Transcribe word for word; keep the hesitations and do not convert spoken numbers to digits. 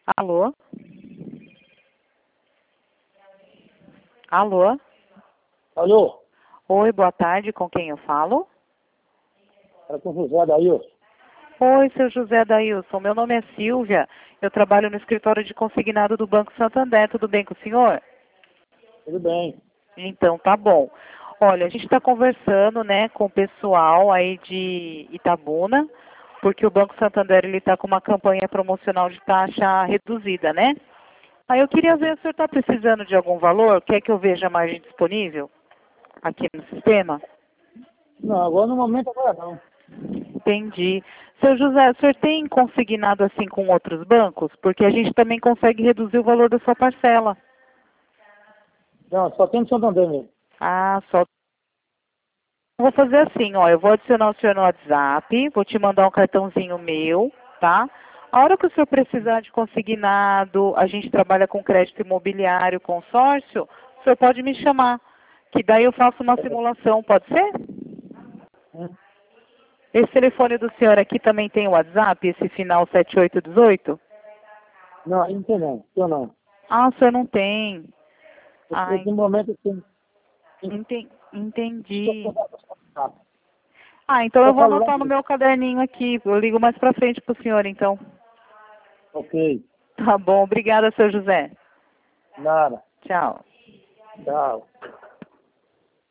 Alô? Alô? Alô? Oi, boa tarde, com quem eu falo? Era com o José Daílson. Oi, seu José Daílson, meu nome é Silvia, eu trabalho no escritório de consignado do Banco Santander, tudo bem com o senhor? Tudo bem. Então, tá bom. Olha, a gente está conversando, né, com o pessoal aí de Itabuna, porque o Banco Santander ele está com uma campanha promocional de taxa reduzida, né? Aí eu queria ver se o senhor está precisando de algum valor, quer que eu veja a margem disponível aqui no sistema? Não, agora no momento agora não. Entendi. Seu José, o senhor tem consignado assim com outros bancos? Porque a gente também consegue reduzir o valor da sua parcela. Não, só tem no Santander mesmo. Ah, só. Vou fazer assim, ó, eu vou adicionar o senhor no WhatsApp, vou te mandar um cartãozinho meu, tá? A hora que o senhor precisar de consignado, a gente trabalha com crédito imobiliário, consórcio, o senhor pode me chamar, que daí eu faço uma simulação, pode ser? Hum? Esse telefone do senhor aqui também tem o WhatsApp, esse final sete oito um oito? Não, aí não tem não. Eu não. Ah, o senhor não tem. Esse, Ah, esse momento assim. enten- entendi. Tá. Ah, então eu Eu vou falo anotar no logo. meu caderninho aqui. Eu ligo mais pra frente pro senhor, então. Ok. Tá bom. Obrigada, seu José. Nada. Tchau. Tchau.